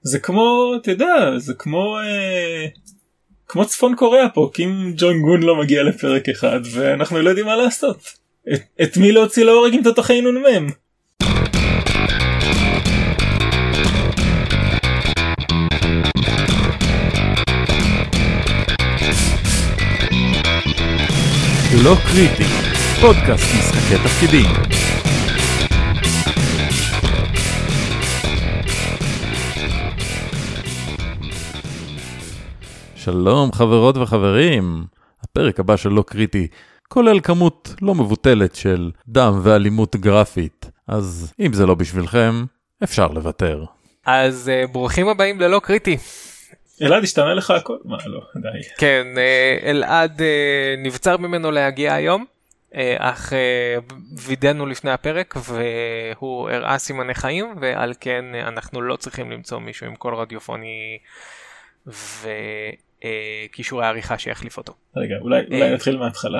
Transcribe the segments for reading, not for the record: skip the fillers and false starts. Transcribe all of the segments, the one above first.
זה כמו, אתה יודע, זה כמו צפון קוריאה פה, קים ג'ונג גון לא מגיע לפרק אחד, ואנחנו לא יודעים מה לעשות. את מי להוציא להורג עם תותחי נ"מ? לא קריטי, פודקאסט משחקי תפקידים. שלום חברות וחברים, הפרק הבא של לא קריטי כולל כמות לא מבוטלת של דם ואלימות גרפית, אז אם זה לא בשבילכם, אפשר לוותר. אז ברוכים הבאים ללא קריטי. אלעד השתנה לך הכל? מה לא, די. כן, אלעד נבצר ממנו להגיע היום, אך וידאנו לפני הפרק והוא הראה סימני חיים, ועל כן אנחנו לא צריכים למצוא מישהו עם קול רדיופוני וקישורי העריכה שיחליף אותו. רגע, אולי נתחיל מההתחלה.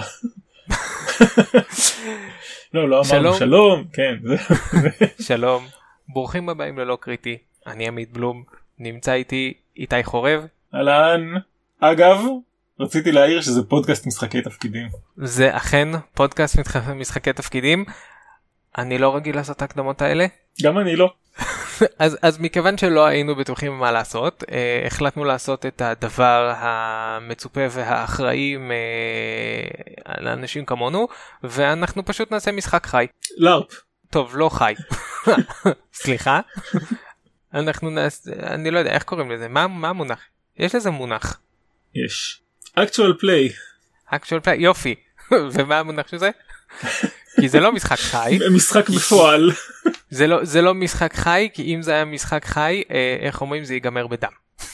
לא אמרנו שלום, כן. שלום, ברוכים הבאים ללא קריטי, אני עמית בלום, נמצא איתי איתי חורב. אהלן, אגב, רציתי להעיר שזה פודקאסט משחקי תפקידים. זה אכן פודקאסט משחקי תפקידים, אני לא רגיל לעשות הקדמות האלה. גם אני לא. אז מכיוון שלא היינו בטוחים מה לעשות, החלטנו לעשות את הדבר המצופה והאחראי לאנשים כמונו, ואנחנו פשוט נעשה משחק חי. לארפ. טוב, לא חי. סליחה. אני לא יודע, איך קוראים לזה? מה המונח? יש לזה מונח. יש. actual play. actual play, יופי. ומה המונח של זה? כי זה לא משחק חי. משחק בפועל. זה לא משחק חי, כי אם זה היה משחק חי, איך אומרים, זה ייגמר בדם.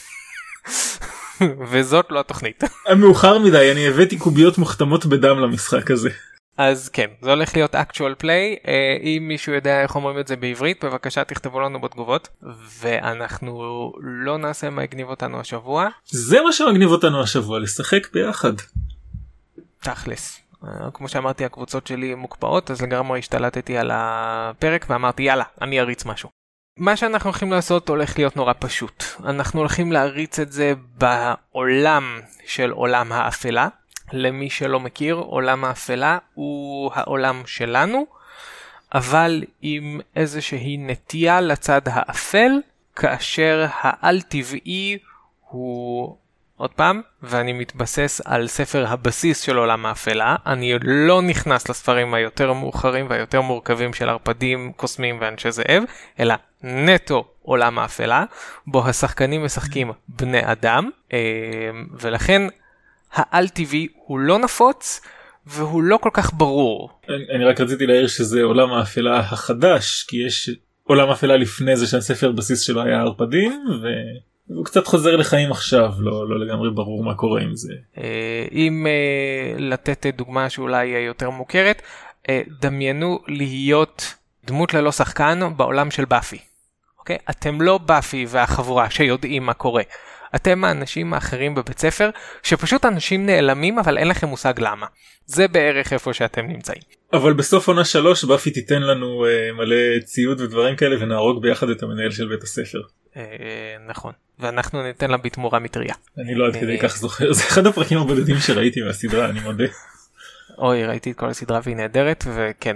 וזאת לא התוכנית. מאוחר מדי, אני הבאתי קוביות מוחתמות בדם למשחק הזה. אז כן, זה הולך להיות actual play. אם מישהו יודע איך אומרים את זה בעברית, בבקשה תכתבו לנו בתגובות, ואנחנו לא נעשה מה יגניב אותנו השבוע. זה מה שמגניב אותנו השבוע, לשחק ביחד. תכלס. כמו שאמרתי, הקבוצות שלי מוקפאות, אז לגמרי השתלטתי על הפרק ואמרתי יאללה, אני אריץ משהו. מה שאנחנו הולכים לעשות הולך להיות נורא פשוט. אנחנו הולכים להריץ את זה בעולם של עולם האפלה. למי שלא מכיר, עולם האפלה הוא העולם שלנו, אבל עם איזושהי נטייה לצד האפל, כאשר העל טבעי הוא, עוד פעם, ואני מתבסס על ספר הבסיס של עולם האפלה, אני לא נכנס לספרים היותר מאוחרים והיותר מורכבים של ערפדים, קוסמים ואנשי זאב, אלא נטו עולם האפלה, בו השחקנים משחקים בני אדם, ולכן העל טבעי הוא לא נפוץ והוא לא כל כך ברור. אני רק רציתי להעיר שזה עולם האפלה החדש, כי יש עולם האפלה לפני זה שהספר בסיס שלו היה ערפדים, והוא קצת חוזר לחיים עכשיו, לא לגמרי ברור מה קורה עם זה. אם לתת דוגמה שאולי יותר מוכרת, דמיינו להיות דמות ללא שחקן בעולם של באפי. אוקיי? אתם לא באפי והחבורה שיודעים מה קורה. אתם האנשים האחרים בבית ספר, שפשוט אנשים נעלמים, אבל אין לכם מושג למה. זה בערך איפה שאתם נמצאים. אבל בסוף עונה 3, באפי תיתן לנו מלא ציוד ודברים כאלה, ונהרוג ביחד את המנהל של בית הספר. נכון. ואנחנו ניתן לה בתמורה מטריה. אני לא עד כדי כך זוכר. זה אחד הפרקים הבודדים שראיתי מהסדרה, אני מודה. אוי, ראיתי את כל הסדרה והיא נהדרת, וכן,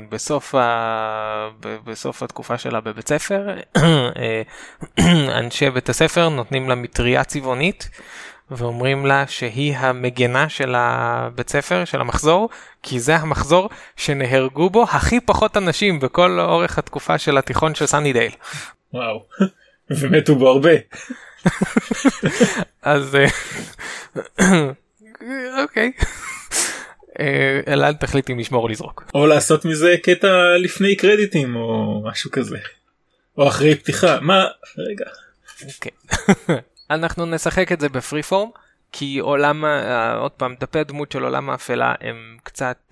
בסוף התקופה שלה בבית ספר, אנשי בית הספר נותנים לה מטריה צבעונית, ואומרים לה שהיא המגנה של הבית ספר, של המחזור, כי זה המחזור שנהרגו בו הכי פחות אנשים בכל אורך התקופה של התיכון של סנידייל. וואו, ומתו בו הרבה. אז, אוקיי. אלעד תחליט אם לשמור או לזרוק. או לעשות מזה קטע לפני קרדיטים או משהו כזה. או אחרי פתיחה. מה? רגע. אוקיי. אנחנו נשחק את זה בפרי פורם, כי עולם, עוד פעם, דפי הדמות של עולם האפלה הם קצת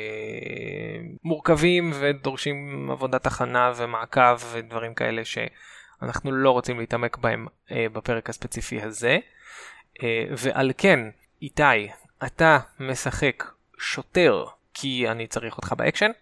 מורכבים ודורשים עבודת הכנה ומעקב ודברים כאלה שאנחנו לא רוצים להתעמק בהם בפרק הספציפי הזה. ועל כן, איתי, אתה משחק שוטר, כי אני צריך אותך באקשן,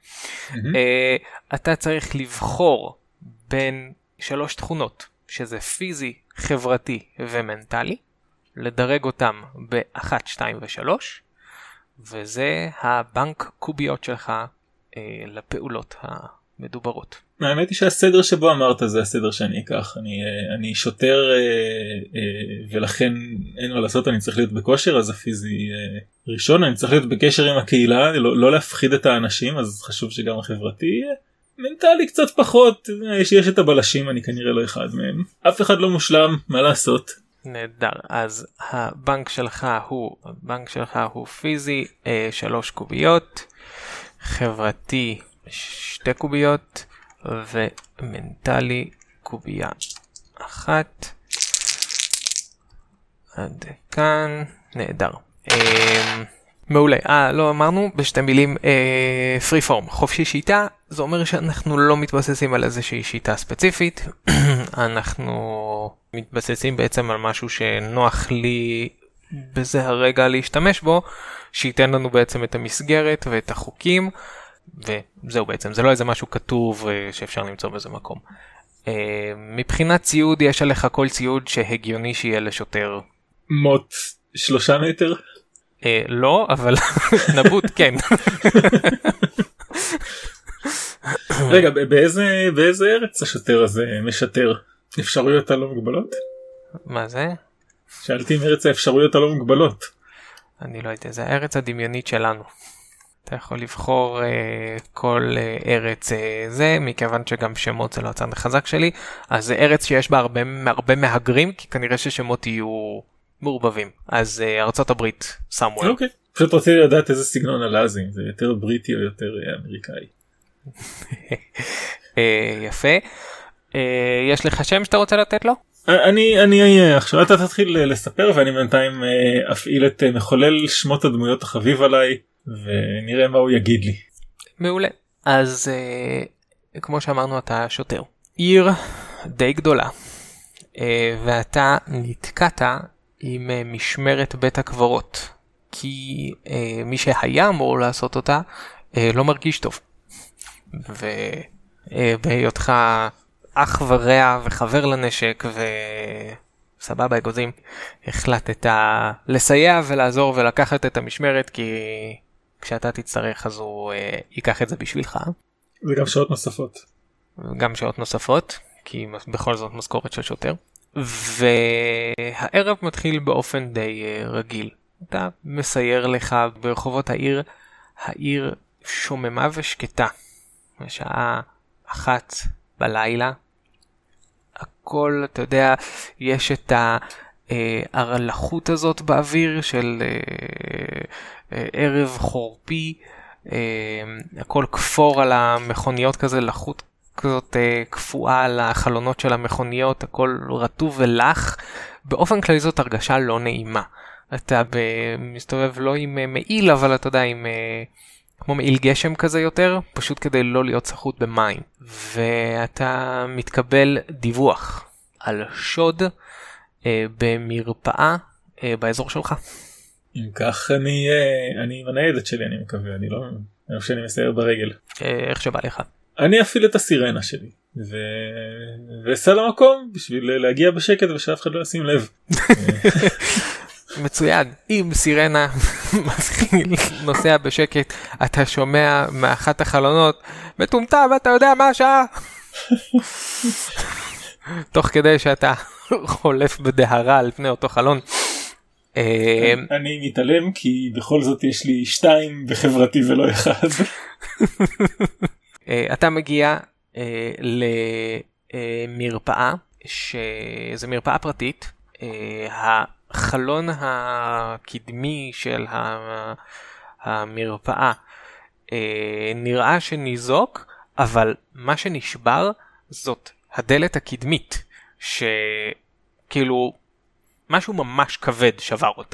אתה צריך לבחור בין 3 תכונות, שזה פיזי, חברתי ומנטלי, לדרג אותם ב-1, 2 ו-3, וזה הבנק קוביות שלך לפעולות המדוברות. האמת היא שהסדר שבו אמרת זה הסדר שאני אקח. אני שוטר ולכן אין מה לעשות, אני צריך להיות בכושר, אז הפיזי ראשון, אני צריך להיות בקשר עם הקהילה, לא להפחיד את האנשים, אז חשוב שגם החברתי, מנטלי קצת פחות, יש את הבלשים, אני כנראה לא אחד מהם. אף אחד לא מושלם, מה לעשות? נהדר, אז הבנק שלך הוא פיזי 3 קוביות, חברתי 2 קוביות, ומנטלי קובייה 1. עד כאן, נהדר. מעולה. לא אמרנו בשתי מילים, פרי פורם, חופשי שיטה, זה אומר שאנחנו לא מתבססים על איזושהי שיטה ספציפית, אנחנו מתבססים בעצם על משהו שנוח לי בזה הרגע להשתמש בו, שייתן לנו בעצם את המסגרת ואת החוקים, וזהו בעצם, זה לא איזה משהו כתוב שאפשר למצוא בזה מקום. מבחינת ציוד, יש עליך כל ציוד שהגיוני שיהיה לשוטר. מוט 3 מטר? לא, אבל נבוט כן. רגע, באיזה ארץ השוטר הזה משטר? אפשרויות הלא מוגבלות? מה זה? שאלתי אם ארץ האפשרויות הלא מוגבלות. אני לא יודע, זה הארץ הדמיונית שלנו. אתה יכול לבחור כל ארץ זה, מכיוון שגם שמות זה לא הצד החזק שלי, אז זה ארץ שיש בה הרבה מהגרים, כי כנראה ששמות יהיו מעורבבים. אז ארצות הברית, somewhere. אוקיי, פשוט רציתי לדעת איזה סגנון הלאזים, זה יותר בריטי או יותר אמריקאי. יפה. יש לך שם שאתה רוצה לתת לו? אני עכשיו אתה תתחיל לספר ואני בינתיים אפעיל את מחולל שמות הדמויות החביב עליי ונראה מה הוא יגיד לי. מעולה. אז כמו שאמרנו, אתה שוטר. עיר די גדולה, ואתה נתקעת עם משמרת בית הקברות, כי מי שהיה אמור לעשות אותה לא מרגיש טוב. ובהיותך אח ורע וחבר לנשק וסבבה אגוזים, החלטת לסייע ולעזור ולקחת את המשמרת, כי כשאתה תצטרך אז הוא ייקח את זה בשבילך. וגם שעות נוספות. גם שעות נוספות, כי בכל זאת משכורת של שוטר. והערב מתחיל באופן די רגיל. אתה מסייר לך ברחובות העיר, העיר שוממה ושקטה. השעה 1 בלילה. הכל, אתה יודע, יש את הלחות הזאת באוויר של ערב חורפי, הכל כפור על המכוניות כזה, לחות כזאת קפואה על החלונות של המכוניות, הכל רטוב ולח. באופן כללי זאת הרגשה לא נעימה. אתה מסתובב לא עם מעיל, אבל אתה יודע, עם כמו מעיל גשם כזה יותר, פשוט כדי לא להיות סחוט במים. ואתה מתקבל דיווח על שוד במרפאה באזור שלך. אם כך אני מניידת שלי, אני מקווה, אני לא חושב שאני מסייר ברגל. איך שבא לך. אני אפעיל את הסירנה שלי ואסע למקום בשביל להגיע בשקט ושאף אחד לא ישים לב. מצוין. אם סירנה נוסע בשקט, אתה שומע מאחת החלונות, מטומטם, אתה יודע מה השעה? תוך כדי שאתה חולף בדהרה על פני אותו חלון. אני מתעלם כי בכל זאת יש לי 2 בחברתי ולא 1. אתה מגיע למרפאה, שזו מרפאה פרטית. החלון הקדמי של המרפאה נראה שניזוק, אבל מה שנשבר זאת הדלת הקדמית, שכאילו משהו ממש כבד שבר אותה.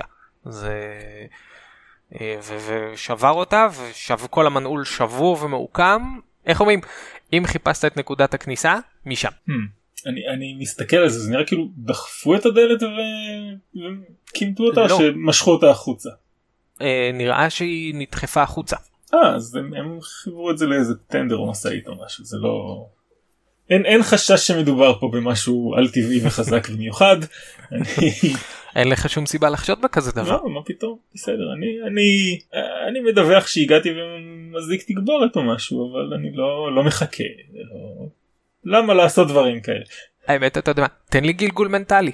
ושבר אותה, וכל המנעול שבור ומעוקם. איך אומרים? אם חיפשת את נקודת הכניסה, משם. אני מסתכל על זה, זה נראה כאילו דחפו את הדלת וכימתו אותה, או שמשכו אותה החוצה? נראה שהיא נדחפה החוצה. אז הם חיברו את זה לאיזה טנדר או מסעית או משהו, זה לא... אין חשש שמדובר פה במשהו על טבעי וחזק במיוחד. אין לך שום סיבה לחשוד בכזה דבר. לא, מה פתאום, בסדר, אני מדווח שהגעתי ומזיק תגבורת או משהו, אבל אני לא מחכה. למה לעשות דברים כאלה? האמת, אתה יודע מה, תן לי גלגול מנטלי.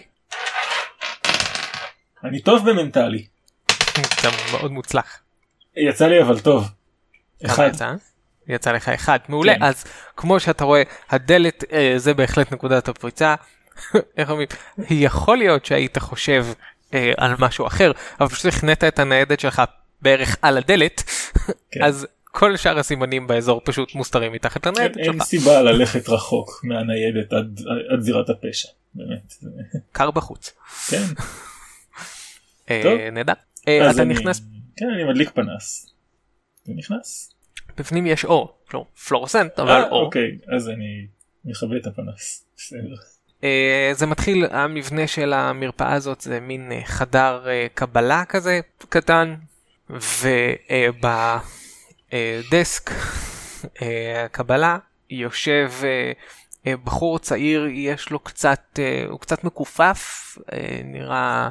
אני טוב במנטלי. אתה מאוד מוצלח. יצא לי אבל טוב. כמה יצא? יצא לך אחד, מעולה. כן. אז כמו שאתה רואה, הדלת זה בהחלט נקודת הפריצה. איך אומרים? יכול להיות שהיית חושב על משהו אחר, אבל פשוט הכנית את הניידת שלך בערך על הדלת, כן. אז כל שאר הסימנים באזור פשוט מוסתרים מתחת לניידת שלך. אין סיבה ללכת רחוק מהניידת עד זירת הפשע, באמת. קר בחוץ. כן. נדע. אתה נכנס... כן, אני מדליק פנס. זה נכנס. בפנים יש אור, לא פלורסנט, אבל אור. אוקיי, אז אני מכבה את הפנס. בסדר. זה מתחיל, המבנה של המרפאה הזאת זה מין חדר קבלה כזה קטן, ובדסק הקבלה יושב בחור צעיר, יש לו קצת, הוא קצת מקופף, נראה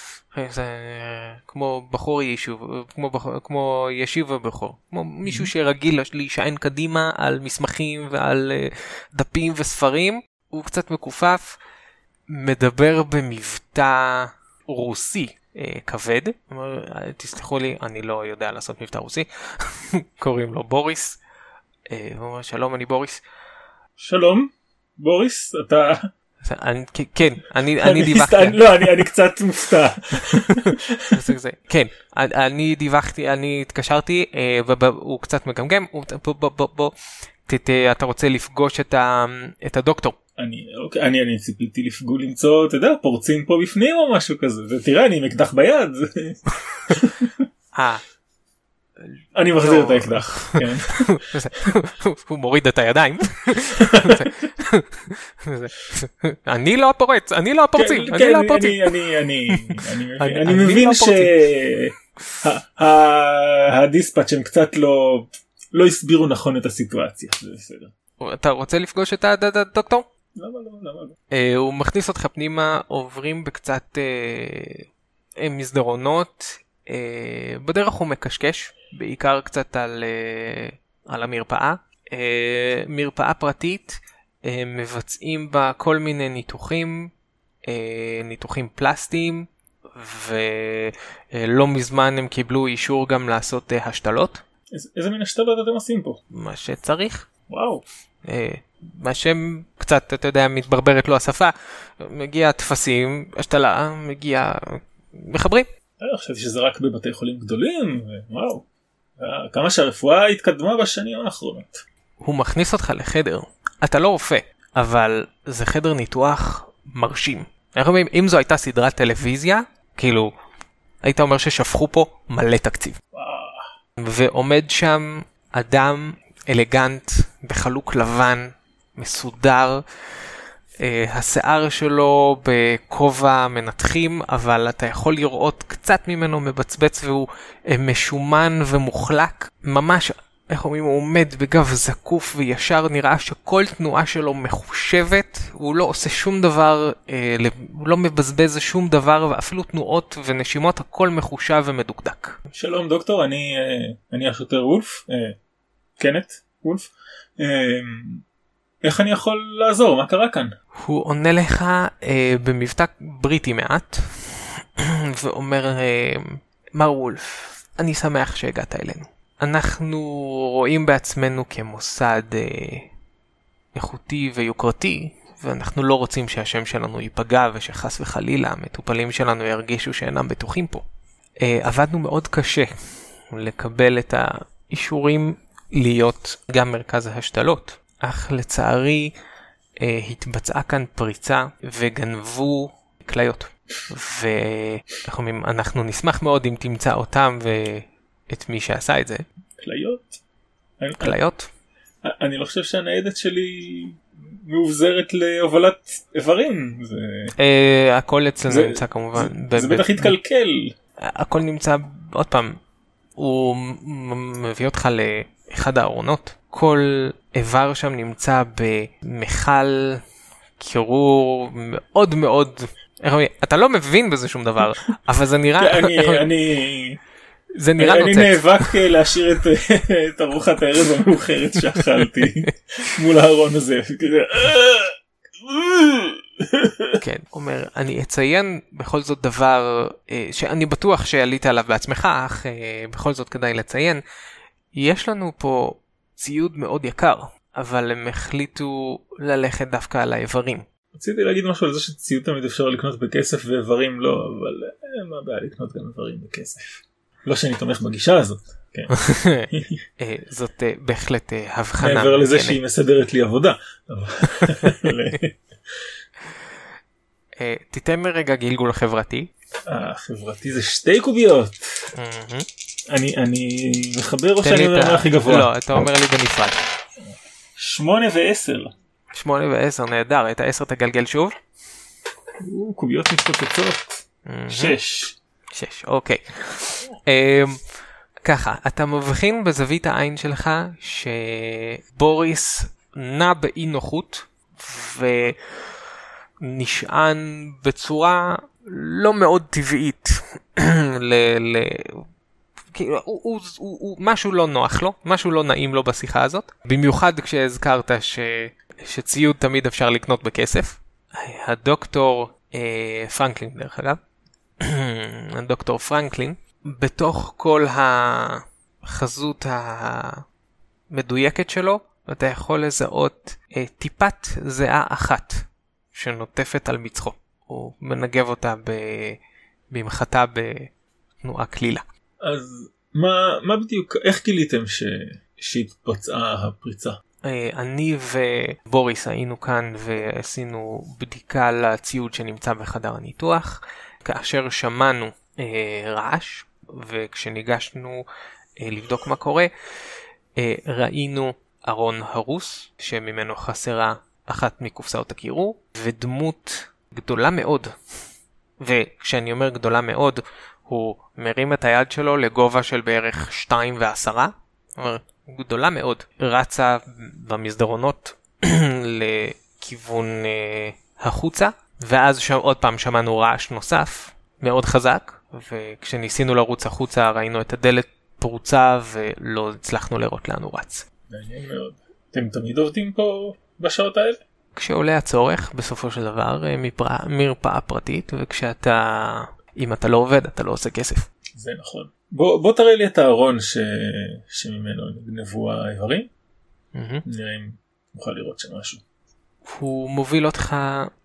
כמו בחור יישוב, כמו ישיבה בחור, כמו מישהו שרגיל להישען קדימה על מסמכים ועל דפים וספרים. הוא קצת מקופף, מדבר במבטא רוסי כבד. תסלחו לי, אני לא יודע לעשות מבטא רוסי. קוראים לו בוריס. הוא אומר, שלום, אני בוריס. שלום, בוריס, אתה... כן, אני דיווחתי. לא, אני קצת מופתע. כן, אני דיווחתי, אני התקשרתי, והוא קצת מגמגם. בוא, אתה רוצה לפגוש את הדוקטור. אני ציפיתי למצוא, אתה יודע, פורצים פה בפנים או משהו כזה, ותראה, אני עם אקדח ביד. אני מחזיר את האקדח. הוא מוריד את הידיים. אני לא הפורץ, אני לא הפורצים. אני מבין שהדיספאץ' הם קצת לא הסבירו נכון את הסיטואציה. זה בסדר. אתה רוצה לפגוש את הדוקטור? למה לא? הוא מכניס אותך פנימה, עוברים בקצת מסדרונות, בדרך הוא מקשקש, בעיקר קצת על המרפאה. מרפאה פרטית, מבצעים בה כל מיני ניתוחים פלסטיים, ולא מזמן הם קיבלו אישור גם לעשות השתלות. איזה מין השתלות אתם עושים פה? מה שצריך. וואו. מה שם קצת, אתה יודע, מתברברת לו השפה, מגיע תפסים, השתלה, מגיע, מחברים. אני חושבתי שזה רק בבתי חולים גדולים, וואו. כמה שהרפואה התקדמה בשנים האחרונות. הוא מכניס אותך לחדר, אתה לא רופא, אבל זה חדר ניתוח מרשים. אנחנו אומרים, אם זו הייתה סדרת טלוויזיה, כאילו, היית אומר ששפכו פה מלא תקציב. ועומד שם אדם אלגנט, בחלוק לבן, מסודר, השיער שלו בכובע מנתחים, אבל אתה יכול לראות קצת ממנו מבצבץ והוא משומן ומוחלק. ממש, איך אומרים, הוא עומד בגב זקוף וישר, נראה שכל תנועה שלו מחושבת, הוא לא עושה שום דבר, הוא לא מבזבז שום דבר, ואפילו תנועות ונשימות, הכל מחושב ומדוקדק. שלום דוקטור, אני השוטר וולף, קנט וולף. איך אני יכול לעזור? מה קרה כאן? הוא עונה לך במבטא בריטי מעט, ואומר, מר וולף, אני שמח שהגעת אלינו. אנחנו רואים בעצמנו כמוסד איכותי ויוקרתי, ואנחנו לא רוצים שהשם שלנו ייפגע, ושחס וחלילה המטופלים שלנו ירגישו שאינם בטוחים פה. עבדנו מאוד קשה לקבל את האישורים להיות גם מרכז ההשתלות, אך לצערי התבצעה כאן פריצה וגנבו כליות. ואנחנו נשמח מאוד אם תמצא אותם ואת מי שעשה את זה. כליות? כליות? אני לא חושב שהניידת שלי מאובזרת להובלת איברים. הכל אצלנו נמצא כמובן. זה בטח התקלקל. הכל נמצא, עוד פעם, הוא מביא אותך לאחד הארונות. כל איבר שם נמצא במכל קירור מאוד מאוד, אתה לא מבין בזה שום דבר, אבל זה נראה, זה נראה נוצץ. אני נאבק להשאיר את ארוחת הערב המאוחרת שאכלתי מול הארון הזה. כן, אומר, אני אציין בכל זאת דבר שאני בטוח שעלית עליו בעצמך, אך בכל זאת כדאי לציין, יש לנו פה ציוד מאוד יקר, אבל הם החליטו ללכת דווקא על האיברים. רציתי להגיד משהו על זה שציוד תמיד אפשר לקנות בכסף ואיברים לא, אבל מה בעיה לקנות גם איברים בכסף. לא שאני תומך בגישה הזאת. זאת בהחלט הבחנה. מעבר לזה שהיא מסדרת לי עבודה. תיתן רגע גלגול חברתי. חברתי זה 2 קוביות. אני מחבר או שאני אומר הכי גבוה? לא, אתה אומר לי בנפרד. 8 ו10. 8 ו10, נהדר. את ה10 תגלגל שוב. קוביות מתפוצצות. 6. אוקיי. ככה, אתה מבחין בזווית העין שלך שבוריס נע באי נוחות ונשען בצורה לא מאוד טבעית משהו לא נוח לו, משהו לא נעים לו בשיחה הזאת, במיוחד כשהזכרת שציוד תמיד אפשר לקנות בכסף. הדוקטור פרנקלין, דרך אגב, הדוקטור פרנקלין, בתוך כל החזות המדויקת שלו, אתה יכול לזהות טיפת זהה אחת שנוטפת על מצחו. הוא מנגב אותה במחתה בתנועה כלילה. אז מה בדיוק, איך גיליתם שהתבצעה הפריצה? אני ובוריס היינו כאן ועשינו בדיקה לציוד שנמצא בחדר הניתוח, כאשר שמענו רעש, וכשניגשנו לבדוק מה קורה, ראינו ארון הרוס שממנו חסרה אחת מקופסאות הקירור, ודמות גדולה מאוד, וכשאני אומר גדולה מאוד, הוא מרים את היד שלו לגובה של בערך 2.10, גדולה מאוד, רצה במסדרונות לכיוון החוצה, ואז עוד פעם שמענו רעש נוסף מאוד חזק, וכשניסינו לרוץ החוצה ראינו את הדלת פרוצה ולא הצלחנו לראות לאן הוא רץ. מעניין מאוד. אתם תמיד עובדים פה בשעות האלה? כשעולה הצורך בסופו של דבר מרפאה פרטית, וכשאתה, אם אתה לא עובד אתה לא עושה כסף. זה נכון. בוא תראה לי את הארון שממנו נגנבו האיברים. נראה אם נוכל לראות שם משהו. הוא מוביל אותך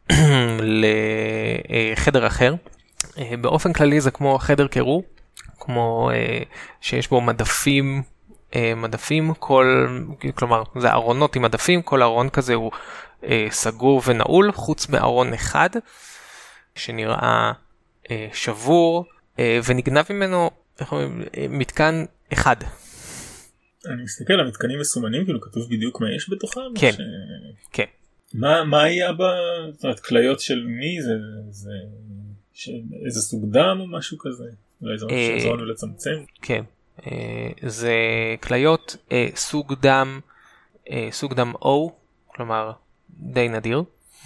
לחדר אחר. באופן כללי זה כמו חדר קירור, כמו שיש בו מדפים, כלומר זה ארונות עם מדפים, כל ארון כזה הוא סגור ונעול, חוץ מארון אחד שנראה שבור, ונגנב ממנו מתקן אחד. אני מסתכל, המתקנים מסומנים, כאילו כתוב בדיוק מה יש בתוכם? כן, כן. מה היה כליות של מי? זה איזה סוג דם או משהו כזה? אולי זה משהו שעזור לנו לצמצם? כן, זה כליות סוג דם O, כלומר די נדיר,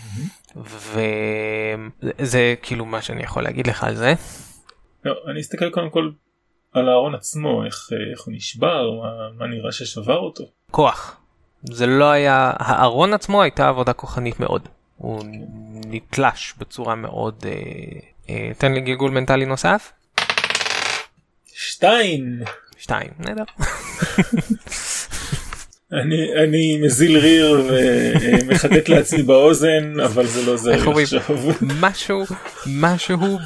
וזה כאילו מה שאני יכול להגיד לך על זה. לא, אני אסתכל קודם כל על הארון עצמו, איך הוא נשבר, מה נראה ששבר אותו. כוח. זה לא היה, הארון עצמו הייתה עבודה כוחנית מאוד. הוא נתלש בצורה מאוד, תן לי גלגול מנטלי נוסף. 2, נהדר. אני מזיל ריר ומחטט לעצמי באוזן, אבל זה לא זה עכשיו. משהו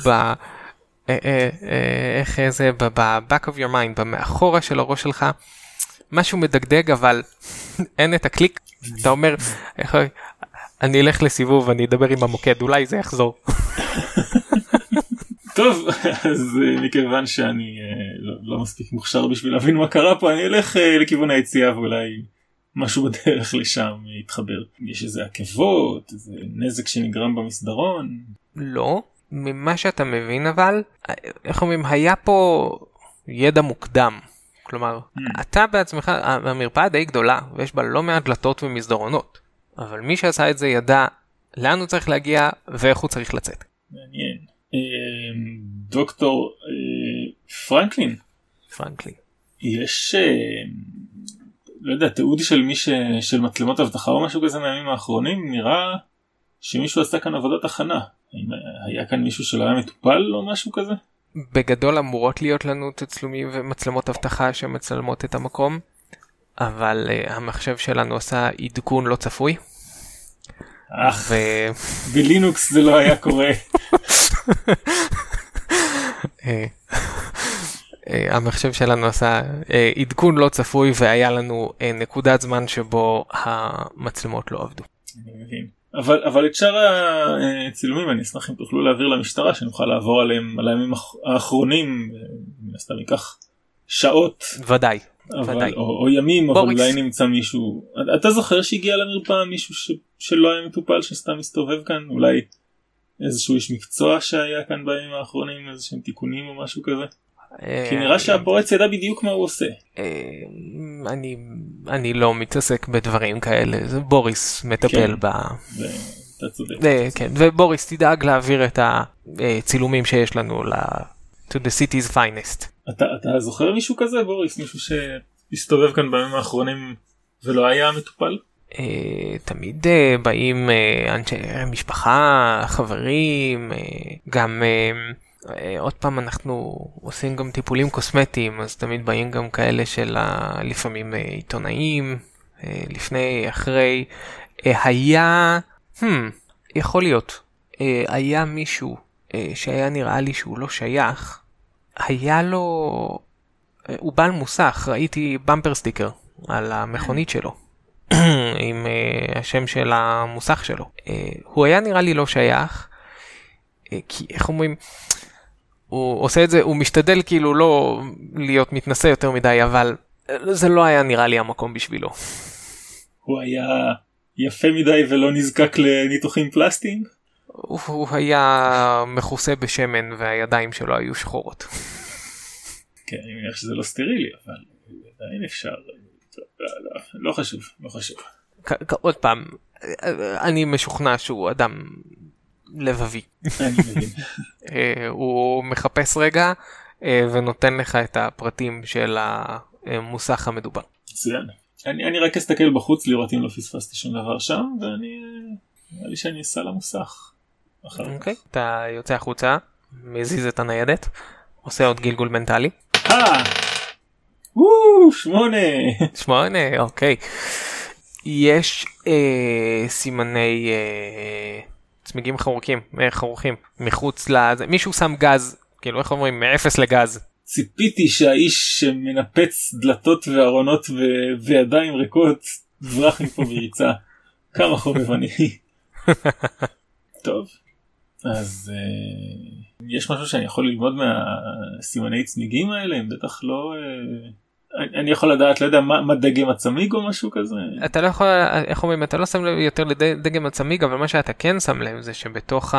איך זה, ב-back of your mind, במאחורה של הראש שלך, משהו מדגדג, אבל אין את הקליק. אתה אומר, אני אלך לסיבוב, אני אדבר עם המוקד, אולי זה יחזור. טוב, אז מכיוון שאני לא מספיק מוכשר בשביל להבין מה קרה פה, אני אלך לכיוון היציאה ואולי משהו בדרך לשם יתחבר. יש איזה עקבות, איזה נזק שנגרם במסדרון? לא, ממה שאתה מבין אבל, איך אומרים, היה פה ידע מוקדם. כלומר, אתה בעצמך, המרפאה די גדולה, ויש בה לא מעט דלתות ומסדרונות, אבל מי שעשה את זה ידע לאן הוא צריך להגיע ואיך הוא צריך לצאת. מעניין. דוקטור פרנקלין. יש, לא יודע, תיעוד של של מצלמות אבטחה או משהו כזה מהימים האחרונים, נראה שמישהו עשה כאן עבודת הכנה. היה כאן מישהו שלא היה מטופל או משהו כזה? בגדול אמורות להיות לנו תצלומים ומצלמות אבטחה שמצלמות את המקום, אבל המחשב שלנו עשה עדכון לא צפוי. בלינוקס זה לא היה קורה. המחשב שלנו עשה עדכון לא צפוי והיה לנו נקודת זמן שבו המצלמות לא עבדו. אני מבין. אבל את שאר הצילומים אני אשמח אם תוכלו להעביר למשטרה שנוכל לעבור עליהם על הימים האחרונים, מן הסתם ייקח שעות. ודאי. או ימים, אבל אולי נמצא מישהו. אתה זוכר שהגיע למרפאה מישהו שלא היה מטופל שסתם מסתובב כאן? אולי איזשהו איש מקצוע שהיה כאן בימים האחרונים, איזשהם תיקונים או משהו כזה? כי נראה שהפורץ ידע בדיוק מה הוא עושה. אני לא מתעסק בדברים כאלה, זה בוריס מטפל ב... אתה צודק. כן, ובוריס תדאג להעביר את הצילומים שיש לנו to the city's finest. אתה זוכר מישהו כזה, בוריס? מישהו שהסתובב כאן בימים האחרונים ולא היה מטופל? תמיד באים אנשי משפחה, חברים, גם... עוד פעם אנחנו עושים גם טיפולים קוסמטיים, אז תמיד באים גם כאלה של לפעמים עיתונאים, לפני, אחרי. היה, יכול להיות, היה מישהו שהיה נראה לי שהוא לא שייך, היה לו, הוא בעל מוסך, ראיתי במפר סטיקר על המכונית שלו, עם השם של המוסך שלו. הוא היה נראה לי לא שייך, כי איך אומרים, הוא עושה את זה, הוא משתדל כאילו לא להיות מתנשא יותר מדי, אבל זה לא היה נראה לי המקום בשבילו. הוא היה יפה מדי ולא נזקק לניתוחים פלסטיים? הוא היה מכוסה בשמן והידיים שלו היו שחורות. כן, אני מניח שזה לא סטרילי, אבל עדיין אפשר. לא חשוב. עוד פעם, אני משוכנע שהוא אדם לבבי. אני מבין. הוא מחפש רגע ונותן לך את הפרטים של המוסך המדובר. מצוין. אני רק אסתכל בחוץ לראות אם לא פספסתי שום דבר שם, ואני נראה לי שאני אסע למוסך. אוקיי, אתה יוצא החוצה, מזיז את הניידת, עושה עוד גלגול מנטלי. 8, אוקיי. יש סימני צמיגים חרוכים מחוץ לזה, מישהו שם גז, כאילו איך אומרים, מאפס לגז. ציפיתי שהאיש שמנפץ דלתות וארונות וידיים ריקות ברח מפה בריצה. כמה חובבני. טוב, אז יש משהו שאני יכול ללמוד מהסימני צמיגים האלה? הם בטח לא... אני יכול לדעת, לא יודע, מה דגם הצמיג או משהו כזה? אתה לא יכול, איך אומרים, אתה לא שם לב יותר לדגם הצמיג, אבל מה שאתה כן שם לב זה שבתוך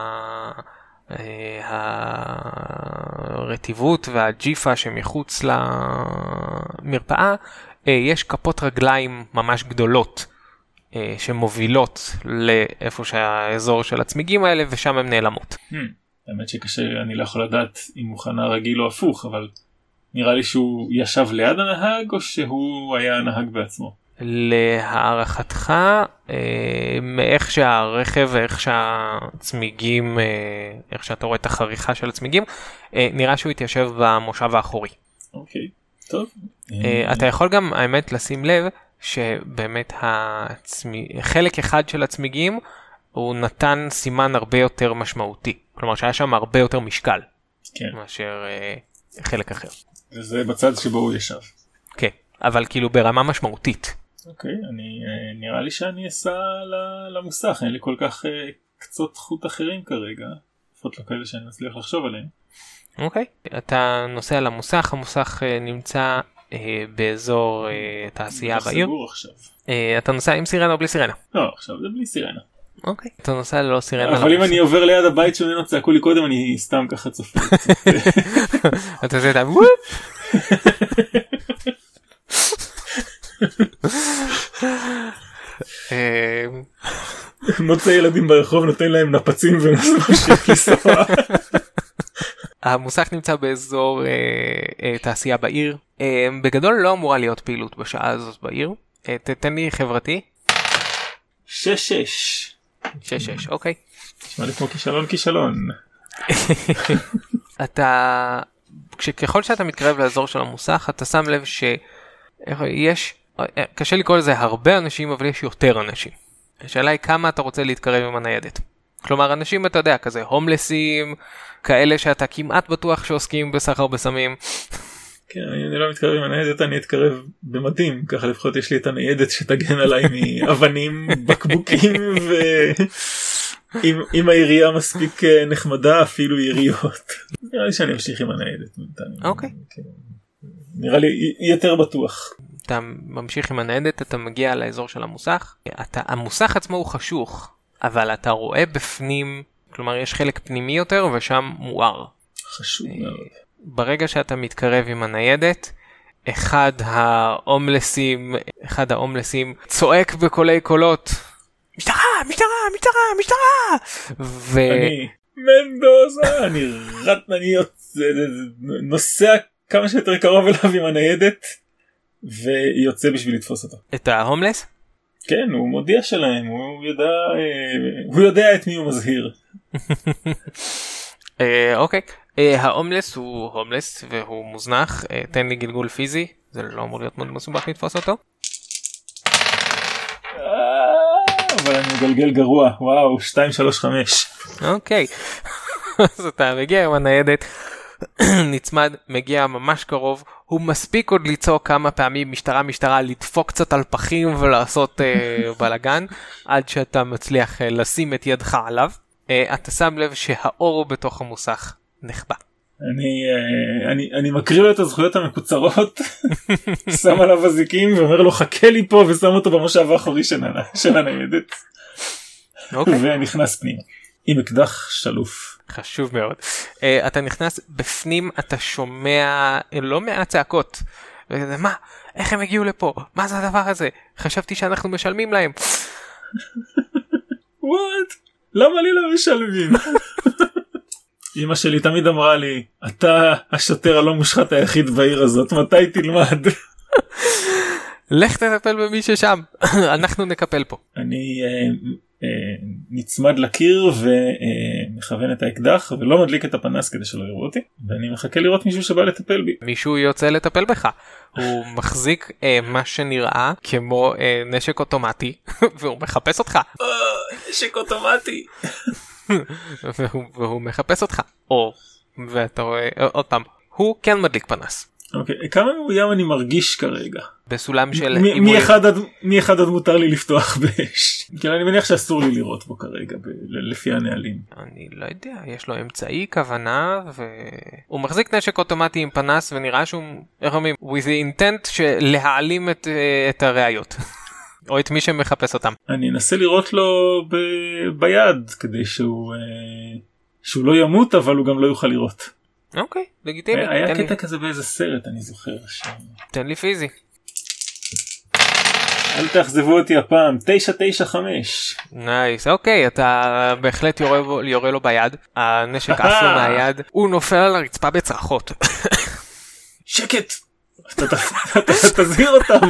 הרטיבות והג'יפה שמחוץ למרפאה, יש כפות רגליים ממש גדולות שמובילות לאיפה שהאזור של הצמיגים האלה, ושם הם נעלמות. האמת שקשה, אני לא יכול לדעת אם הוא חנה רגיל או הפוך, אבל נראה לי שהוא ישב ליד הנהג או שהוא היה הנהג בעצמו. להערכתך, מאיך שהרכב ואיך שהצמיגים, איך שאתה רואה את החריכה של הצמיגים, נראה שהוא התיישב במושב האחורי. אוקיי, טוב. אתה יכול גם, האמת, לשים לב שבאמת חלק אחד של הצמיגים הוא נתן סימן הרבה יותר משמעותי. כלומר שהיה שם הרבה יותר משקל. כן. מאשר חלק אחר. וזה בצד שבו הוא ישב. כן, אבל כאילו ברמה משמעותית. אוקיי, נראה לי שאני אסע למוסך, אין לי כל כך קצות חוט אחרים כרגע, לפחות לא כאלה שאני מצליח לחשוב עליהם. אוקיי, אתה נוסע למוסך, המוסך נמצא באזור תעשייה בעיר. סגור עכשיו. אתה נוסע עם סירנה או בלי סירנה? לא, עכשיו זה בלי סירנה. אוקיי, אתה נוסע ללא סירנה. אבל אם אני עובר ליד הבית שממנו צעקו לי קודם, אני סתם ככה צופה. אתה עושה את ה... מוצא ילדים ברחוב, נותן להם נפצים וממשיך לנסוע. המוסך נמצא באזור תעשייה בעיר. בגדול לא אמורה להיות פעילות בשעה הזאת בעיר. תתן לי חברתי. 6-6. אוקיי. נשמע לי כמו כישלון. אתה, ככל שאתה מתקרב לאזור של המוסך, אתה שם לב שיש, קשה לקרוא לזה הרבה אנשים, אבל יש יותר אנשים. השאלה היא כמה אתה רוצה להתקרב עם הניידת. כלומר, אנשים, אתה יודע, כזה הומלסים, כאלה שאתה כמעט בטוח שעוסקים בסחר בסמים. כן, אני לא מתקרב עם הניידת, אני אתקרב במדים, ככה לפחות יש לי את הניידת שתגן עליי מאבנים, בקבוקים, ואם העירייה מספיק נחמדה, אפילו יריות. נראה לי שאני אמשיך עם הניידת. אוקיי. נראה לי יותר בטוח. אתה ממשיך עם הניידת, אתה מגיע לאזור של המוסך. המוסך עצמו הוא חשוך, אבל אתה רואה בפנים, כלומר יש חלק פנימי יותר ושם מואר. חשוב מאוד. ברגע שאתה מתקרב עם הניידת, אחד ההומלסים צועק בקולי קולות, משטרה! אני מנדוזה, אני נוסע כמה שיותר קרוב אליו עם הניידת, ויוצא בשביל לתפוס אותו. את ההומלס? כן, הוא מודיע שלהם, הוא יודע את מי הוא מזהיר. אוקיי. ההומלס הוא הומלס והוא מוזנח. תן לי גלגול פיזי, זה לא אמור להיות מאוד מסובך לתפוס אותו. אבל אני מגלגל גרוע, וואו, 2-3-5. אוקיי. אז אתה מגיע עם הניידת, נצמד, מגיע ממש קרוב, הוא מספיק עוד ליצור כמה פעמים משטרה, לדפוק קצת על פחים ולעשות בלגן, עד שאתה מצליח לשים את ידך עליו. אתה שם לב שהאור בתוך המוסך נחבא. אני מקריא לו את הזכויות המקוצרות, שם עליו הזיקים ואומר לו חכה לי פה, ושם אותו במושב האחורי של הניידת. ונכנס פנימה עם אקדח שלוף. חשוב מאוד. אתה נכנס בפנים, אתה שומע לא מעט צעקות. מה? איך הם הגיעו לפה? מה זה הדבר הזה? חשבתי שאנחנו משלמים להם. What? למה לי לא משלמים? אמא שלי תמיד אמרה לי, אתה השוטר הלא מושחת היחיד בעיר הזאת, מתי תלמד? לך תטפל במי ששם, אנחנו נקפל פה. אני נצמד לקיר ומכוון את האקדח ולא מדליק את הפנס כדי שלא יראו אותי, ואני מחכה לראות מישהו שבא לטפל בי. מישהו יוצא לטפל בך, הוא מחזיק מה שנראה כמו נשק אוטומטי והוא מחפש אותך. נשק אוטומטי. והוא מחפש אותך, ואתה רואה עוד פעם, הוא כן מדליק פנס. אוקיי, כמה מאוים אני מרגיש כרגע? בסולם של... מ-1 עד מותר לי לפתוח באש. כי אני מניח שאסור לי לראות בו כרגע, לפי הנהלים. אני לא יודע, יש לו אמצעי כוונה, הוא מחזיק נשק אוטומטי עם פנס, ונראה שהוא, איך אומרים, with the intent להעלים את הראיות. או את מי שמחפש אותם. אני אנסה לראות לו ביד, כדי שהוא לא ימות, אבל הוא גם לא יוכל לראות. אוקיי, לגיטימי. היה קטע כזה באיזה סרט, אני זוכר. תן לי פיזי. אל תאכזבו אותי הפעם, 9-9-5. נייס, אוקיי, אתה בהחלט יורה לו ביד, הנשק עף לו מהיד, הוא נופל על הרצפה בצרחות. שקט! אתה תזהיר אותם.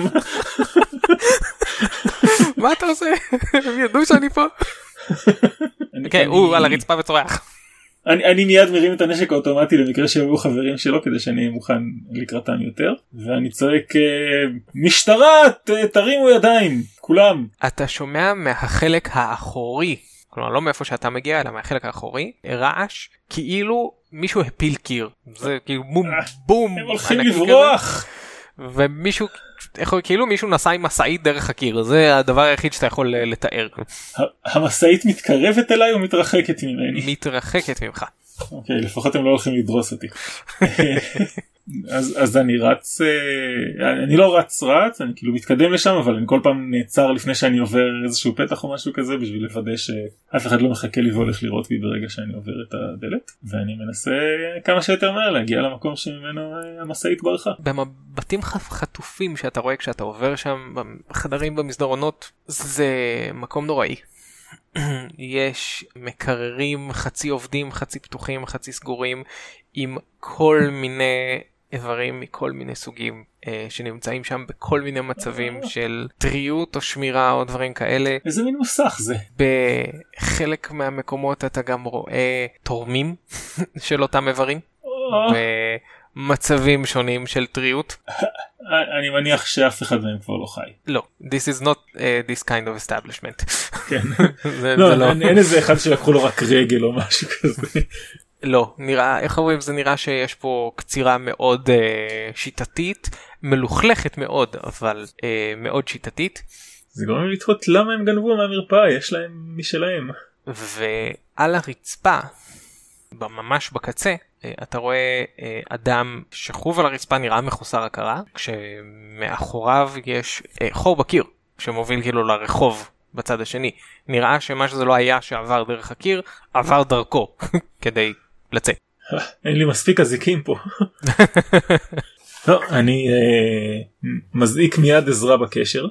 מה אתה עושה? הם ידעו שאני פה. כן, הוא על הרצפה וצורח. אני מיד מרים את הנשק האוטומטי למקרה שיבואו חברים שלו, כדי שאני אהיה מוכן לקראתם יותר, ואני צועק, משטרה, תרימו ידיים, כולם. אתה שומע מהחלק האחורי, כלומר לא מאיפה שאתה מגיע, אלא מהחלק האחורי, רעש, כאילו מישהו הפיל קיר. זה כאילו בום בום. הם הולכים לברוח. ומישהו, כאילו מישהו נסע עם מסעית דרך הקיר, זה הדבר היחיד שאתה יכול לתאר. המסעית מתקרבת אליי או מתרחקת ממני? מתרחקת ממך. אוקיי, לפחות הם לא הולכים לדרוס אותי. אז אני רץ, אני לא רץ, אני כאילו מתקדם לשם, אבל אני כל פעם נעצר לפני שאני עובר איזשהו פתח או משהו כזה, בשביל לוודא שאף אחד לא מחכה לי והולך לראות בי ברגע שאני עובר את הדלת, ואני מנסה כמה שיותר מהר להגיע למקום שממנו המשאית ברחה. במבטים חטופים שאתה רואה כשאתה עובר שם, בחדרים במסדרונות, זה מקום נוראי. יש מקררים חצי עובדים, חצי פתוחים, חצי סגורים, עם כל מיני איברים מכל מיני סוגים שנמצאים שם בכל מיני מצבים של טריות או שמירה או דברים כאלה. איזה מין מוסך זה? בחלק מהמקומות אתה גם רואה תורמים של אותם איברים במצבים שונים של טריות. אני מניח שאף אחד מהם כבר לא חי. לא, this is not this kind of establishment. כן. לא, אין איזה אחד שלקחו לו רק רגל או משהו כזה. לא, נראה, איך אומרים, זה נראה שיש פה קצירה מאוד שיטתית, מלוכלכת מאוד, אבל מאוד שיטתית. זה גורם לי לתהות למה הם גנבו מהמרפאה, יש להם משלהם. ועל הרצפה, ממש בקצה, אתה רואה אדם שכוב על הרצפה נראה מחוסר הכרה, כשמאחוריו יש חור בקיר, שמוביל כאילו לרחוב בצד השני. נראה שמה שזה לא היה שעבר דרך הקיר, עבר דרכו, כדי לצאת. אין לי מספיק הזיקים פה. לא, אני מזעיק מיד עזרה בקשר.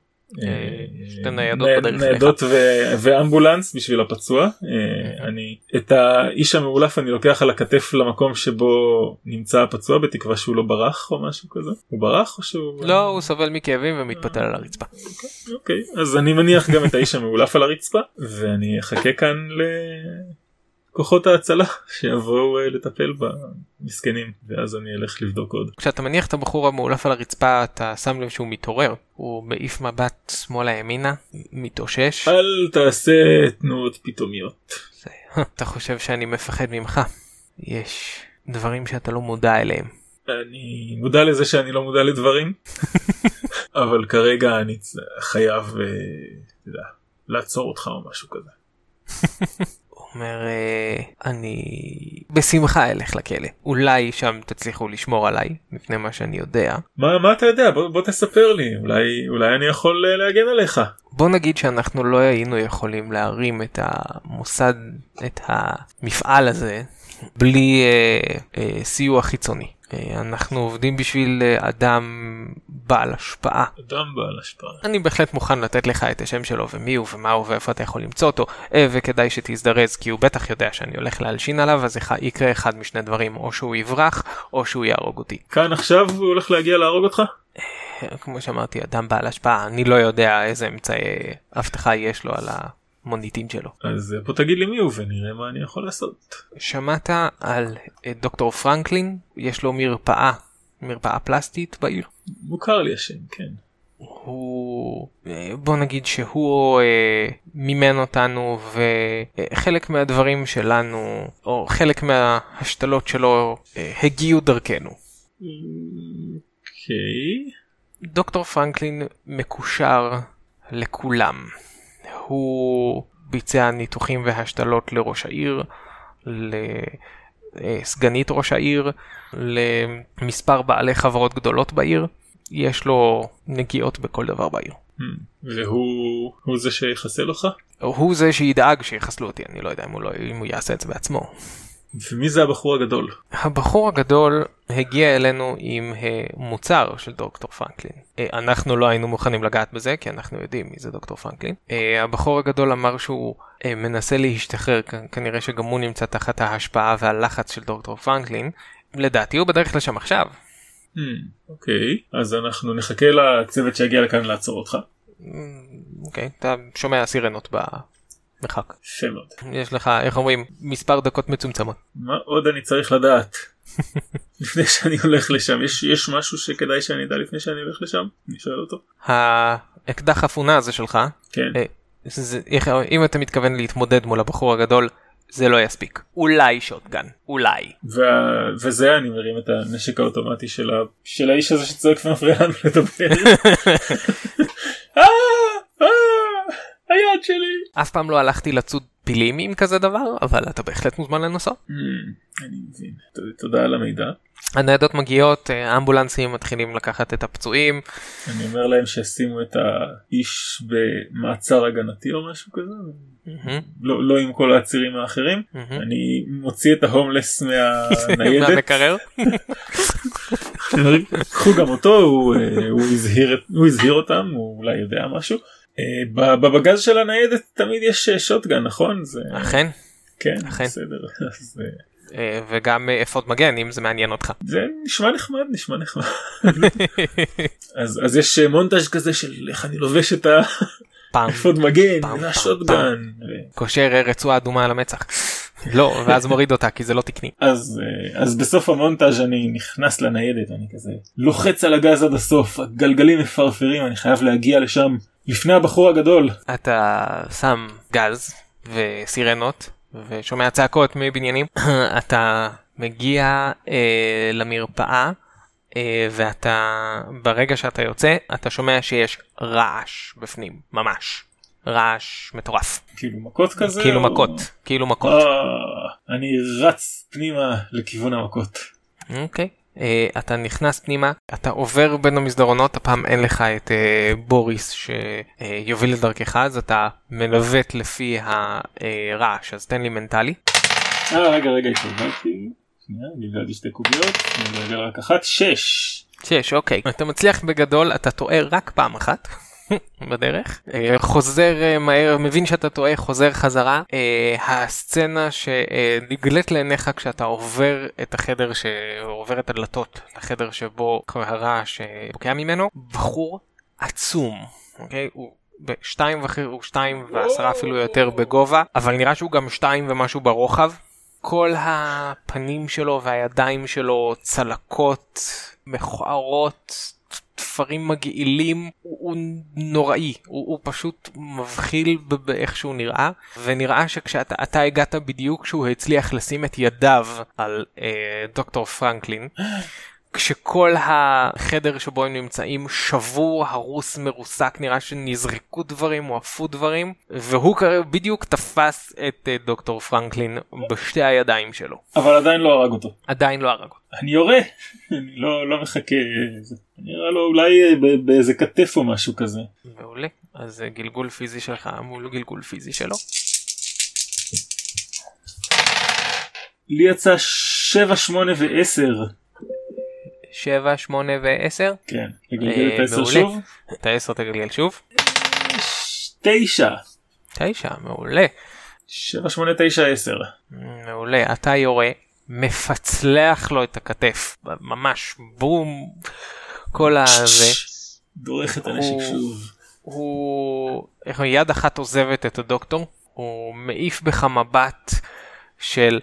ניידות ואמבולנס בשביל הפצוע. את האיש המאולף אני לוקח על הכתף למקום שבו נמצא הפצוע, בתקווה שהוא לא ברח או משהו כזה. הוא ברח או שהוא... לא, הוא סובל מכאבים ומתפתל על הרצפה. אוקיי, אז אני מניח גם את האיש המאולף על הרצפה, ואני אחכה כאן כוחות ההצלה שיבואו לטפל במסכנים, ואז אני אלך לבדוק עוד. כשאתה מניח את הבחור המאולף על הרצפה, אתה שם לב שהוא מתעורר. הוא מעיף מבט שמאלה ימינה, מתאושש. אל תעשה תנועות פתאומיות. אתה חושב שאני מפחד ממך. יש דברים שאתה לא מודע אליהם. אני מודע לזה שאני לא מודע לדברים, אבל כרגע אני חייב לעצור אותך או משהו כזה. אומר, אני בשמחה אלך לכלא. אולי שם תצליחו לשמור עליי, מפני מה שאני יודע. מה אתה יודע? בוא תספר לי. אולי אני יכול להגן עליך. בוא נגיד שאנחנו לא היינו יכולים להרים את המוסד, את המפעל הזה, בלי סיוע חיצוני. אנחנו עובדים בשביל אדם בעל השפעה. אדם בעל השפעה. אני בהחלט מוכן לתת לך את השם שלו ומי הוא ומה הוא ואיפה אתה יכול למצוא אותו, וכדאי שתזדרז כי הוא בטח יודע שאני הולך להלשין עליו, אז יקרה אחד משני דברים, או שהוא יברח או שהוא יהרוג אותי. כאן עכשיו הוא הולך להגיע להרוג אותך? כמו שאמרתי, אדם בעל השפעה, אני לא יודע איזה אמצעי הבטחה יש לו על המוניטין שלו. אז בוא תגיד לי מי הוא ונראה מה אני יכול לעשות. שמעת על דוקטור פרנקלין? יש לו מרפאה פלסטית בעיר. מוכר לי השם, כן. בוא נגיד שהוא מימן אותנו, וחלק מהדברים שלנו או חלק מההשתלות שלו הגיעו דרכנו. אוקיי. דוקטור פרנקלין מקושר לכולם. הוא ביצע ניתוחים והשתלות לראש העיר, לסגנית ראש העיר, למספר בעלי חברות גדולות בעיר. יש לו נגיעות בכל דבר בעיר. והוא זה שיחסל אותך? הוא זה שידאג שיחסלו אותי, אני לא יודע אם הוא יעשה את זה בעצמו. ומי זה הבחור הגדול? הבחור הגדול הגיע אלינו עם מוצר של דוקטור פרנקלין. אנחנו לא היינו מוכנים לגעת בזה, כי אנחנו יודעים מי זה דוקטור פרנקלין. הבחור הגדול אמר שהוא מנסה להשתחרר, כנראה שגם הוא נמצא תחת ההשפעה והלחץ של דוקטור פרנקלין. לדעתי הוא בדרך לשם עכשיו. אוקיי, אז אנחנו נחכה לצוות שיגיע לכאן לעצור אותך. אוקיי, אתה שומע סירנות במרחק. יפה מאוד. יש לך, איך אומרים, מספר דקות מצומצמות. מה עוד אני צריך לדעת? לפני שאני הולך לשם, יש משהו שכדאי שאני אדע לפני שאני הולך לשם? אני שואל אותו. האקדח אפונה הזה שלך, כן. אם אתה מתכוון להתמודד מול הבחור הגדול, זה לא יספיק. אולי שוטגן, אולי. וזה אני מרים את הנשק האוטומטי של האיש הזה שצועק ומפריע לנו לדבר. היד שלי. אף פעם לא הלכתי לצוד פילים עם כזה דבר, אבל אתה בהחלט מוזמן לנסות. אני מבין. תודה על המידע. הניידות מגיעות, אמבולנסים מתחילים לקחת את הפצועים. אני אומר להם שישימו את האיש במעצר הגנתי או משהו כזה. לא עם כל העצירים האחרים. אני מוציא את ההומלס מהניידת. מהמקרר. קחו גם אותו, הוא הזהיר אותם, הוא אולי יודע משהו. בבגז של הניידת תמיד יש שוטגן, נכון? אכן. כן, בסדר. וגם אפוד מגן, אם זה מעניין אותך. זה נשמע נחמד. אז יש מונטאז' כזה של איך אני לובש את האפוד מגן, והשוטגן. קושר רצועה אדומה על המצח. לא, ואז מוריד אותה, כי זה לא תקני. אז בסוף המונטאז' אני נכנס לניידת, אני כזה לוחץ על הגז עד הסוף, הגלגלים מפרפרים, אני חייב להגיע לשם לפני הבחור הגדול. אתה שם גז וסירנות, ושומע צעקות מבניינים. אתה מגיע למרפאה, ואתה, ברגע שאתה יוצא, אתה שומע שיש רעש בפנים, ממש. רעש מטורף. כאילו מכות כזה? כאילו מכות. אני רץ פנימה לכיוון המכות. אוקיי. אתה נכנס פנימה, אתה עובר בין המסדרונות, הפעם אין לך את בוריס שיוביל את דרכך, אז אתה מנווט לפי הרעש, אז תן לי מנטלי. רגע, התקבלתי. שנייה, גלגלתי 2 קוביות, גלגל רק 1, 6. 6, אוקיי. אתה מצליח בגדול, אתה טועה רק פעם אחת. בדרך, חוזר מהר, מבין שאתה טועה, חוזר חזרה. הסצנה שנגלית לעיניך כשאתה עובר את החדר, שעובר את הדלתות, החדר שבו הרעש בוקע ממנו, בחור עצום, אוקיי? הוא הוא 2.10 אפילו יותר בגובה, אבל נראה שהוא גם 2 ומשהו ברוחב. כל הפנים שלו והידיים שלו צלקות, מכוערות, תפרים מגעילים, הוא נוראי, הוא פשוט מבחיל באיך שהוא נראה, ונראה שכשאתה הגעת בדיוק כשהוא הצליח לשים את ידיו על דוקטור פרנקלין, כשכל החדר שבו הם נמצאים שבור, הרוס, מרוסק, נראה שנזרקו דברים או עפו דברים, והוא בדיוק תפס את דוקטור פרנקלין בשתי הידיים שלו. אבל עדיין לא הרג אותו. עדיין לא הרג אותו. אני יורה, אני לא מחכה, אני נראה לו אולי באיזה כתף או משהו כזה. מעולה, אז גלגול פיזי שלך מול גלגול פיזי שלו. לי יצא 7, 8 ו10. 7, 8 ו10? כן, תגלגל את 10 שוב. את 10 תגלגל שוב. 9. 9, מעולה. 7, 8, 9, 10. מעולה, אתה יורה, מפצלח לו את הכתף, ממש בום, כל הזה. דורך את הנשק שוב. הוא, יד אחת עוזבת את הדוקטור, הוא מעיף בך מבט של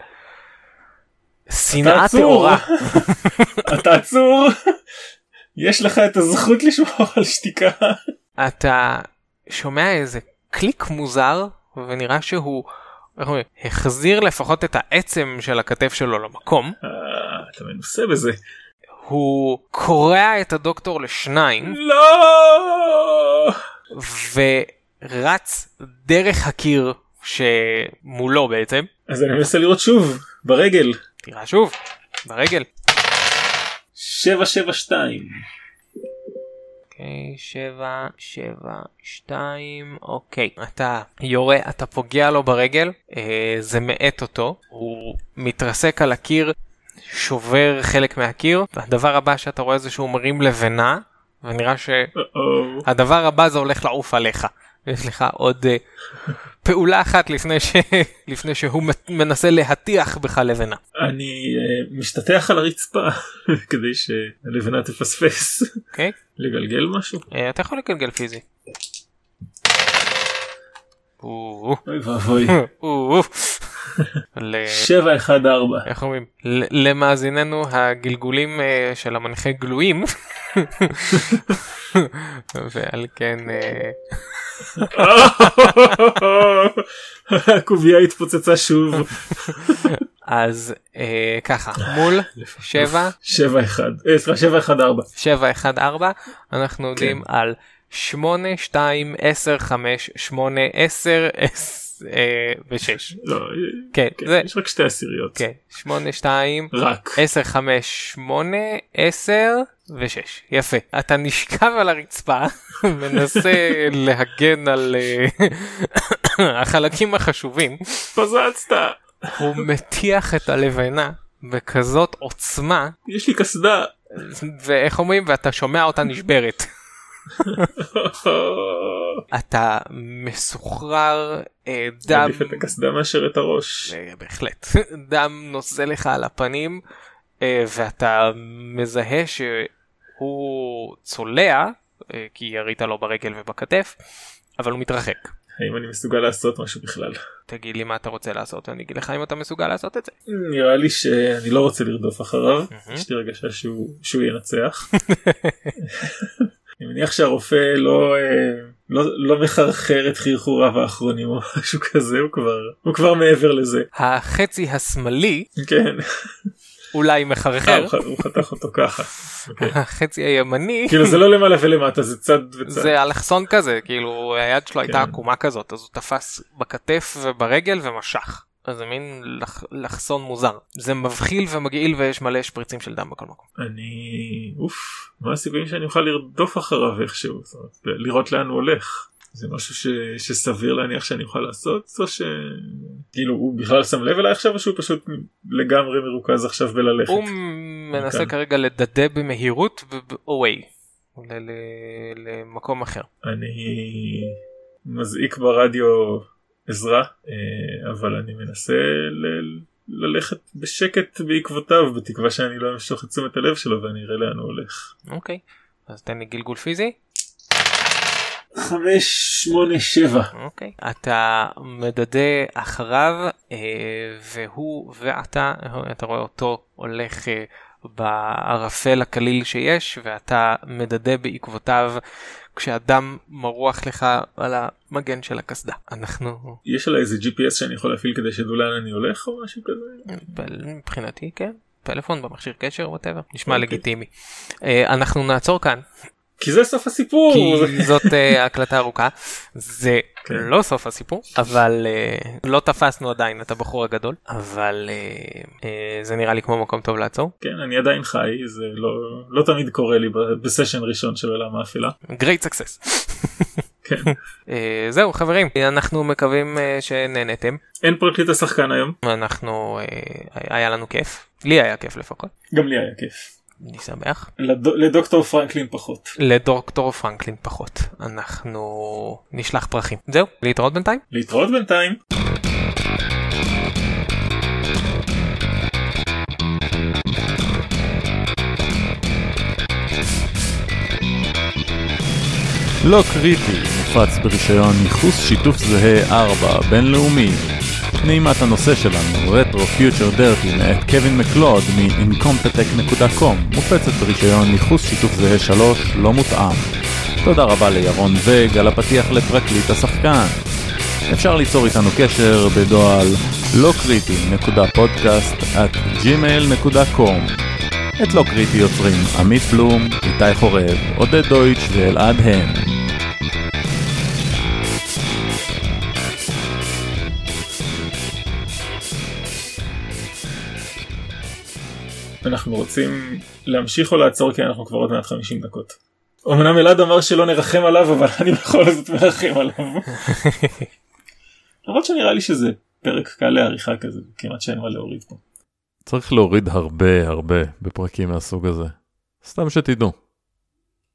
שנאה תאורה. אתה עצור, יש לך את הזכות לשמור על שתיקה. אתה שומע איזה קליק מוזר, ונראה שהוא החזיר לפחות את העצם של הכתף שלו למקום. אתה מנוסה בזה. הוא קורע את הדוקטור לשניים. לא! ורץ דרך הקיר שמולו בעצם. אז אני מנסה לראות שוב, ברגל. תראה שוב, ברגל. 7, 7, 2. אוקיי, 7, 7, 2, אוקיי. אתה יורה, אתה פוגע לו ברגל, זה מעט אותו, הוא מתרסק על הקיר, שובר חלק מהקיר, והדבר הבא שאתה רואה זה שהוא מרים לבנה, ונראה שהדבר הבא זה הולך לעוף עליך. יש לך עוד פעולה אחת לפני שהוא מנסה להטיח בך לבנה. אני משתתח על הרצפה כדי שהלבנה תפספס. אוקיי. לגלגל משהו? אתה יכול לגלגל פיזי. אוי ואבוי. 7, 1, 4. איך אומרים? למאזיננו הגלגולים של המנחה גלויים. ועל כן... הקוביה התפוצצה שוב. אז ככה, מול 7 7, 1, 4. 7, 1, 4, אנחנו יודעים על 8, 2, 10, 5, 8, 10, 6. לא, כן, יש רק 2 עשיריות. כן, 8, 2, רק. 10, 5, 8, 10 ו6. יפה. אתה נשכב על הרצפה, מנסה להגן על החלקים החשובים. פזצת. הוא מטיח את הלבנה בכזאת עוצמה. יש לי קסדה. ואיך אומרים? ואתה שומע אותה נשברת. אתה מסוחרר, דם... עדיף את הקסדה מאשר את הראש. בהחלט. דם נוזל לך על הפנים, ואתה מזהה שהוא צולע, כי ירית לו ברגל ובכתף, אבל הוא מתרחק. האם אני מסוגל לעשות משהו בכלל? תגיד לי מה אתה רוצה לעשות, ואני אגיד לך אם אתה מסוגל לעשות את זה. נראה לי שאני לא רוצה לרדוף אחריו, יש לי רגשה שהוא ינצח. אני מניח שהרופא לא מחרחר את חרחוריו האחרונים או משהו כזה, הוא כבר מעבר לזה. החצי השמאלי, כן. אולי מחרחר. הוא חתך אותו ככה. החצי הימני, כאילו זה לא למעלה ולמטה, זה צד וצד. זה אלכסון כזה, כאילו היד שלו הייתה עקומה כזאת, אז הוא תפס בכתף וברגל ומשך. אז זה מין לחסון מוזר. זה מבחיל ומגעיל ויש מלא שפריצים של דם בכל מקום. מה הסיכויים שאני אוכל לרדוף אחריו איכשהו? לראות לאן הוא הולך. זה משהו שסביר להניח שאני אוכל לעשות, או כאילו הוא בכלל שם לב אליי עכשיו, או שהוא פשוט לגמרי מרוכז עכשיו בללכת? הוא מנסה כרגע לדדה במהירות away, למקום אחר. אני מזעיק ברדיו עזרה, אבל אני מנסה ללכת בשקט בעקבותיו, בתקווה שאני לא אמשוך את תשומת הלב שלו ואני אראה לאן הוא הולך. אוקיי, אז תן לי גלגול פיזי. 5, 8, 7. אוקיי. אתה מדדה אחריו, והוא ואתה רואה אותו הולך בערפל הקליל שיש, ואתה מדדה בעקבותיו כשאדם מרוח לך על המגן של הקסדה. יש עליי איזה GPS שאני יכול להפעיל כדי שדעו לאן אני הולך או משהו כזה? מבחינתי כן. פלאפון במכשיר קשר או whatever. נשמע לגיטימי. אנחנו נעצור כאן. כי זה סוף הסיפור. כי זאת הקלטה ארוכה. זה לא סוף הסיפור, אבל לא תפסנו עדיין את הבחור הגדול, אבל זה נראה לי כמו מקום טוב לעצור. כן, אני עדיין חי, זה לא תמיד קורה לי בסשן ראשון של עולם האפלה. Great success. כן. זהו חברים, אנחנו מקווים שנהנתם. אין פרקליט השחקן היום. היה לנו כיף. לי היה כיף לפחות. גם לי היה כיף. אני שמח. לדוקטור פרנקלין פחות. לדוקטור פרנקלין פחות. אנחנו נשלח פרחים. זהו, להתראות בינתיים. להתראות בינתיים. לא קריטי, מופץ ברישיון ייחוס שיתוף זהה 4 בינלאומי. נעימת הנושא שלנו, רטרו פיוטר דרטי מאת קווין מקלוד מ-incompetech.com, מופצת ברישיון ייחוס שיתוף זהה 3 לא מותאם. תודה רבה לירון וג על הפתיח לפרקליט השחקן. אפשר ליצור איתנו קשר בדואל locritty.podcast@gmail.com. את לא קריטי יוצרים עמית בלום, איתי חורב, עודד דויטש ואלעד הן. אנחנו רוצים להמשיך או לעצור כי אנחנו כבר עוד מעט 50 דקות. אמנם אלעד אמר שלא נרחם עליו, אבל אני בכל זאת מרחם עליו. למרות שנראה לי שזה פרק קל לעריכה כזה, כמעט שאין מה להוריד פה. צריך להוריד הרבה בפרקים מהסוג הזה. סתם שתדעו.